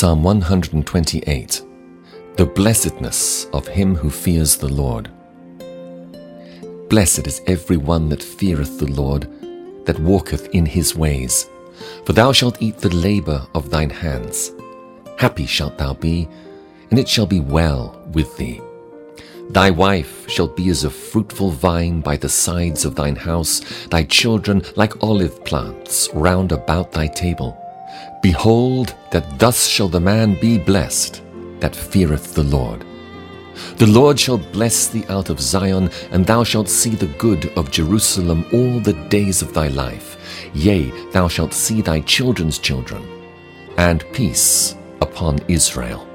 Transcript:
Psalm 128. The blessedness of him who fears the Lord. Blessed is every one that feareth the Lord, that walketh in his ways. For thou shalt eat the labour of thine hands. Happy shalt thou be, and it shall be well with thee. Thy wife shall be as a fruitful vine by the sides of thine house, thy children like olive plants round about thy table. Behold, that thus shall the man be blessed that feareth the Lord. The Lord shall bless thee out of Zion, and thou shalt see the good of Jerusalem all the days of thy life. Yea, thou shalt see thy children's children, and peace upon Israel.